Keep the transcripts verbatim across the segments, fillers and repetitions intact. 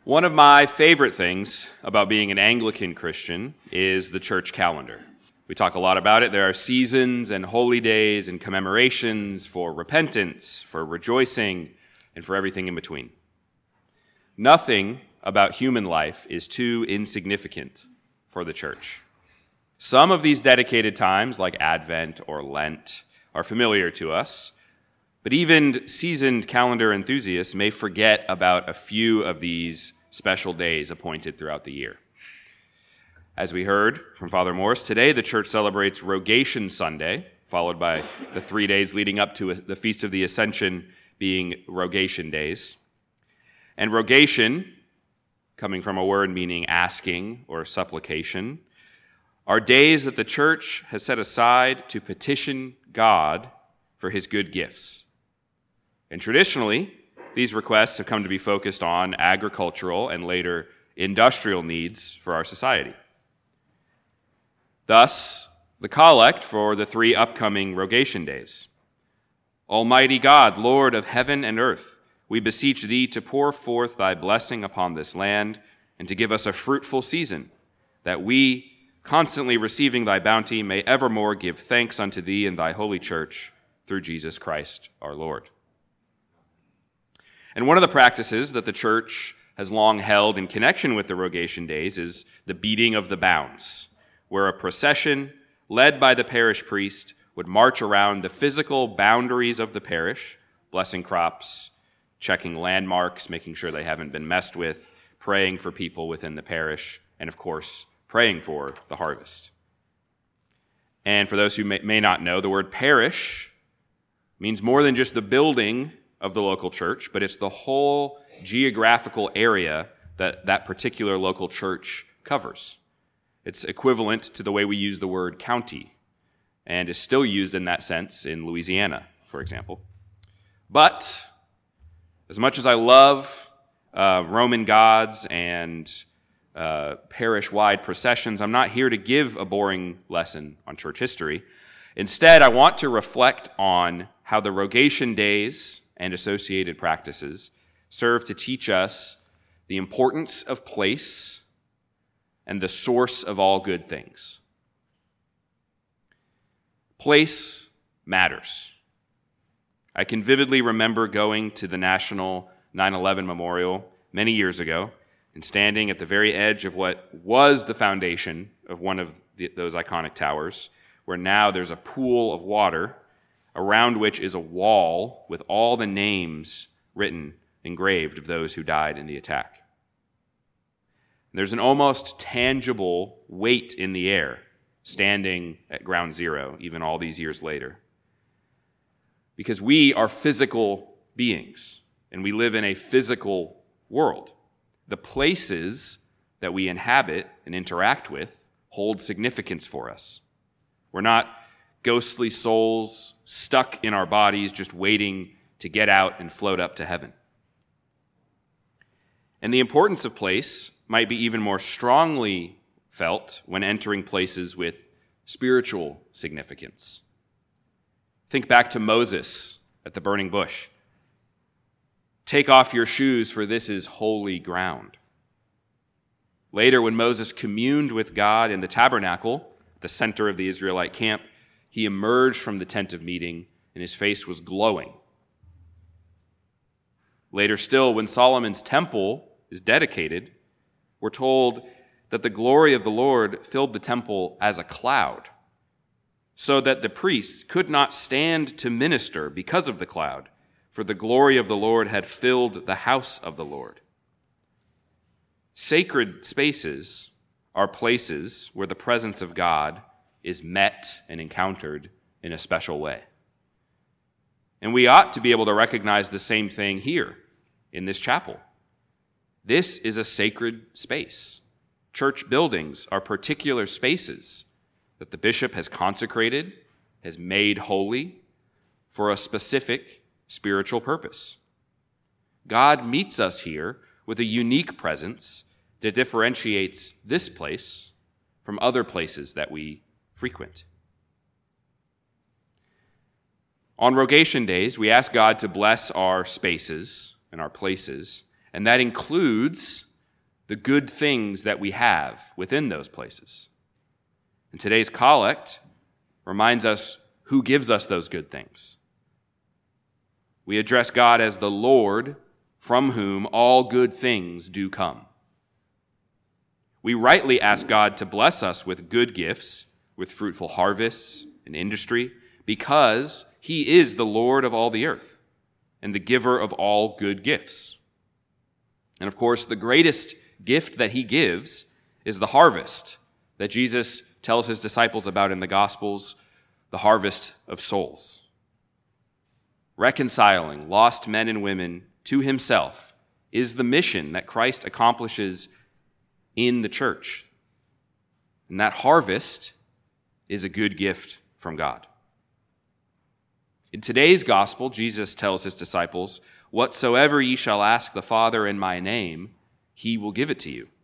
One of my favorite things about being an Anglican Christian is the church calendar. We talk a lot about it. There are seasons and holy days and commemorations for repentance, for rejoicing, and for everything in between. Nothing about human life is too insignificant for the church. Some of these dedicated times, like Advent or Lent, are familiar to us, but even seasoned calendar enthusiasts may forget about a few of these special days appointed throughout the year. As we heard from Father Morris, today the church celebrates Rogation Sunday, followed by the three days leading up to the Feast of the Ascension being Rogation days. And rogation, coming from a word meaning asking or supplication, are days that the church has set aside to petition God for his good gifts. And traditionally, these requests have come to be focused on agricultural and later industrial needs for our society. Thus, the collect for the three upcoming Rogation days. Almighty God, Lord of heaven and earth, we beseech thee to pour forth thy blessing upon this land and to give us a fruitful season, that we, constantly receiving thy bounty, may evermore give thanks unto thee in thy holy church through Jesus Christ our Lord. And one of the practices that the church has long held in connection with the Rogation days is the beating of the bounds, where a procession led by the parish priest would march around the physical boundaries of the parish, blessing crops, checking landmarks, making sure they haven't been messed with, praying for people within the parish, and of course, praying for the harvest. And for those who may, may not know, the word parish means more than just the building of the local church, but it's the whole geographical area that that particular local church covers. It's equivalent to the way we use the word county, and is still used in that sense in Louisiana, for example. But as much as I love uh, Roman gods and uh, parish-wide processions, I'm not here to give a boring lesson on church history. Instead, I want to reflect on how the Rogation days and associated practices serve to teach us the importance of place and the source of all good things. Place matters. I can vividly remember going to the National nine eleven Memorial many years ago and standing at the very edge of what was the foundation of one of the, those iconic towers, where now there's a pool of water around which is a wall with all the names written, engraved of those who died in the attack. There's an almost tangible weight in the air standing at ground zero, even all these years later. Because we are physical beings, and we live in a physical world. The places that we inhabit and interact with hold significance for us. We're not ghostly souls stuck in our bodies just waiting to get out and float up to heaven. And the importance of place might be even more strongly felt when entering places with spiritual significance. Think back to Moses at the burning bush. Take off your shoes, for this is holy ground. Later, when Moses communed with God in the tabernacle, the center of the Israelite camp, he emerged from the tent of meeting, and his face was glowing. Later still, when Solomon's temple is dedicated, we're told that the glory of the Lord filled the temple as a cloud, so that the priests could not stand to minister because of the cloud, for the glory of the Lord had filled the house of the Lord. Sacred spaces are places where the presence of God is met and encountered in a special way. And we ought to be able to recognize the same thing here in this chapel. This is a sacred space. Church buildings are particular spaces that the bishop has consecrated, has made holy for a specific spiritual purpose. God meets us here with a unique presence that differentiates this place from other places that we frequent. On Rogation days, we ask God to bless our spaces and our places, and that includes the good things that we have within those places. And today's collect reminds us who gives us those good things. We address God as the Lord, from whom all good things do come. We rightly ask God to bless us with good gifts, with fruitful harvests and industry, because he is the Lord of all the earth and the giver of all good gifts. And of course, the greatest gift that he gives is the harvest that Jesus tells his disciples about in the Gospels, the harvest of souls. Reconciling lost men and women to himself is the mission that Christ accomplishes in the church. And that harvest is a good gift from God. In today's gospel, Jesus tells his disciples, "Whatsoever ye shall ask the Father in my name, he will give it to you."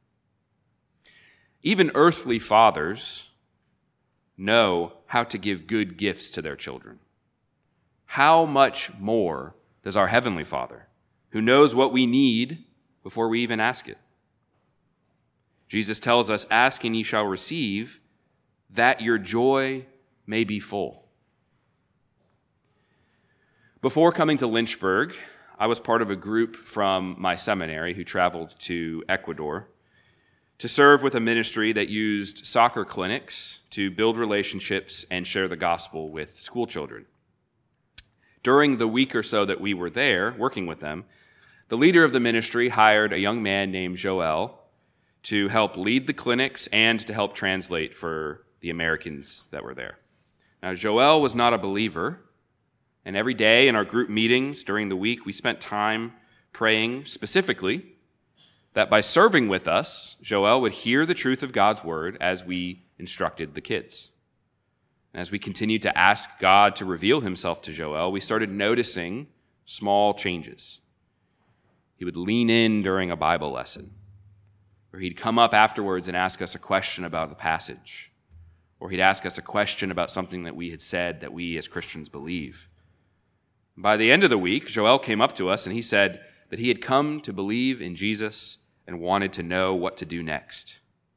Even earthly fathers know how to give good gifts to their children. How much more does our Heavenly Father, who knows what we need before we even ask it? Jesus tells us, "Ask and ye shall receive, that your joy may be full." Before coming to Lynchburg, I was part of a group from my seminary who traveled to Ecuador to serve with a ministry that used soccer clinics to build relationships and share the gospel with school children. During the week or so that we were there working with them, the leader of the ministry hired a young man named Joel to help lead the clinics and to help translate for the Americans that were there. Now, Joel was not a believer, and every day in our group meetings during the week, we spent time praying specifically that by serving with us, Joel would hear the truth of God's word as we instructed the kids. And as we continued to ask God to reveal himself to Joel, we started noticing small changes. He would lean in during a Bible lesson, or he'd come up afterwards and ask us a question about the passage, or he'd ask us a question about something that we had said that we as Christians believe. By the end of the week, Joel came up to us and he said that he had come to believe in Jesus and wanted to know what to do next.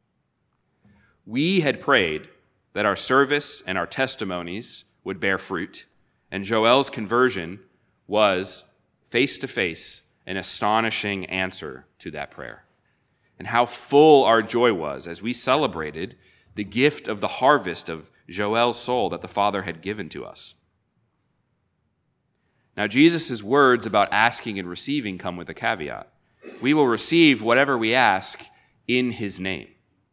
We had prayed that our service and our testimonies would bear fruit, and Joel's conversion was face-to-face an astonishing answer to that prayer. And how full our joy was as we celebrated the gift of the harvest of Joel's soul that the Father had given to us. Now, Jesus' words about asking and receiving come with a caveat. We will receive whatever we ask in his name.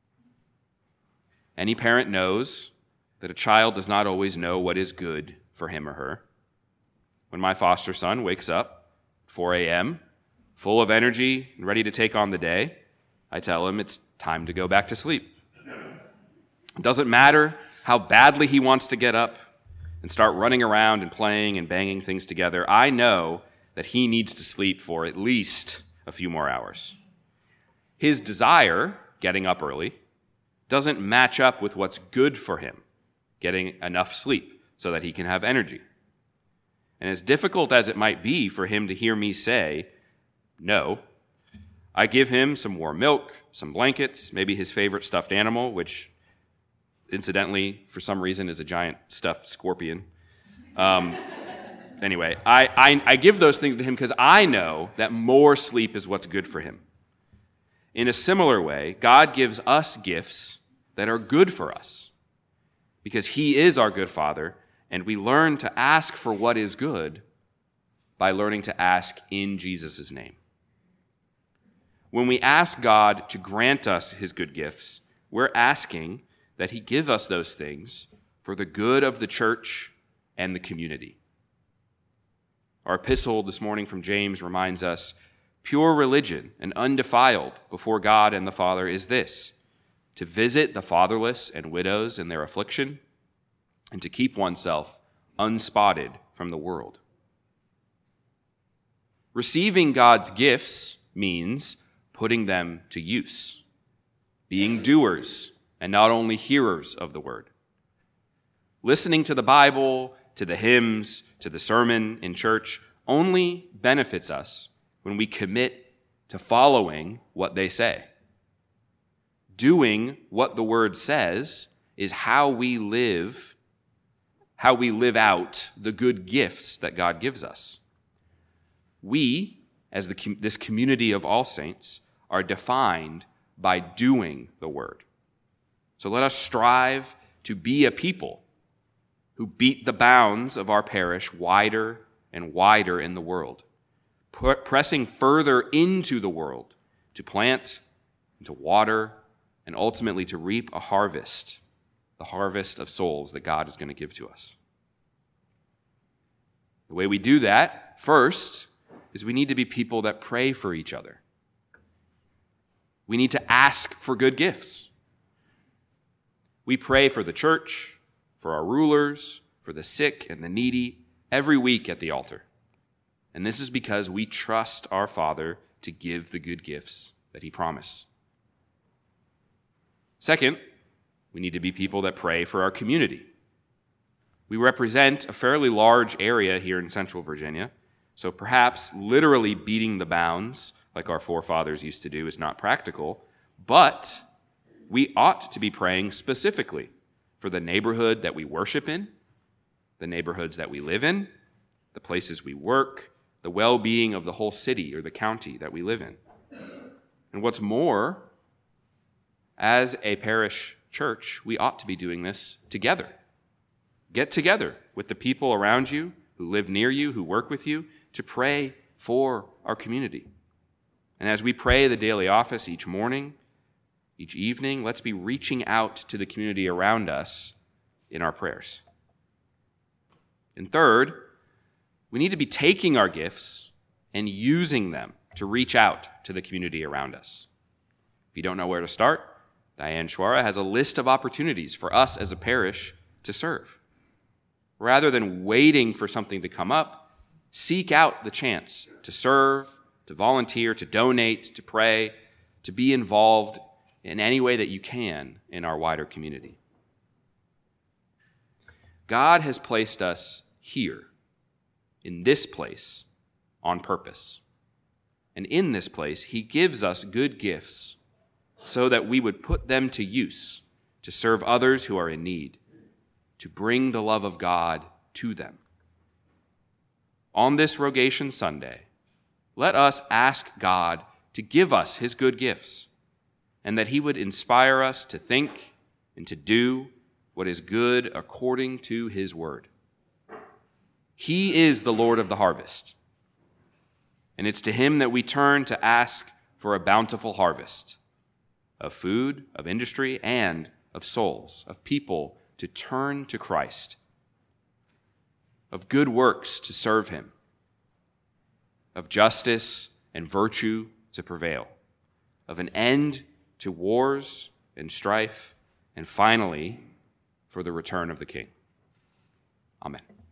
Any parent knows that a child does not always know what is good for him or her. When my foster son wakes up at four a.m., full of energy and ready to take on the day, I tell him it's time to go back to sleep. It doesn't matter how badly he wants to get up and start running around and playing and banging things together. I know that he needs to sleep for at least a few more hours. His desire, getting up early, doesn't match up with what's good for him, getting enough sleep so that he can have energy. And as difficult as it might be for him to hear me say no, I give him some warm milk, some blankets, maybe his favorite stuffed animal, which incidentally, for some reason, is a giant stuffed scorpion. Um, anyway, I, I, I give those things to him because I know that more sleep is what's good for him. In a similar way, God gives us gifts that are good for us because he is our good Father, and we learn to ask for what is good by learning to ask in Jesus' name. When we ask God to grant us his good gifts, we're asking that he give us those things for the good of the church and the community. Our epistle this morning from James reminds us, pure religion and undefiled before God and the Father is this, to visit the fatherless and widows in their affliction, and to keep oneself unspotted from the world. Receiving God's gifts means putting them to use, being doers and not only hearers of the word. Listening to the Bible, to the hymns, to the sermon in church only benefits us when we commit to following what they say. Doing what the word says is how we live, how we live out the good gifts that God gives us. We, as the, this community of all saints, are defined by doing the word. So let us strive to be a people who beat the bounds of our parish wider and wider in the world, pressing further into the world to plant and to water and ultimately to reap a harvest, the harvest of souls that God is going to give to us. The way we do that, first, is we need to be people that pray for each other. We need to ask for good gifts. We pray for the church, for our rulers, for the sick and the needy every week at the altar. And this is because we trust our Father to give the good gifts that he promised. Second, we need to be people that pray for our community. We represent a fairly large area here in Central Virginia, so perhaps literally beating the bounds like our forefathers used to do is not practical, but we ought to be praying specifically for the neighborhood that we worship in, the neighborhoods that we live in, the places we work, the well-being of the whole city or the county that we live in. And what's more, as a parish church, we ought to be doing this together. Get together with the people around you who live near you, who work with you, to pray for our community. And as we pray the daily office each morning, each evening, let's be reaching out to the community around us in our prayers. And third, we need to be taking our gifts and using them to reach out to the community around us. If you don't know where to start, Diane Schwara has a list of opportunities for us as a parish to serve. Rather than waiting for something to come up, seek out the chance to serve, to volunteer, to donate, to pray, to be involved in any way that you can in our wider community. God has placed us here, in this place, on purpose. And in this place, he gives us good gifts so that we would put them to use to serve others who are in need, to bring the love of God to them. On this Rogation Sunday, let us ask God to give us his good gifts, and that he would inspire us to think and to do what is good according to his word. He is the Lord of the harvest, and it's to him that we turn to ask for a bountiful harvest of food, of industry, and of souls, of people to turn to Christ, of good works to serve him, of justice and virtue to prevail, of an end to wars and strife, and finally, for the return of the King. Amen.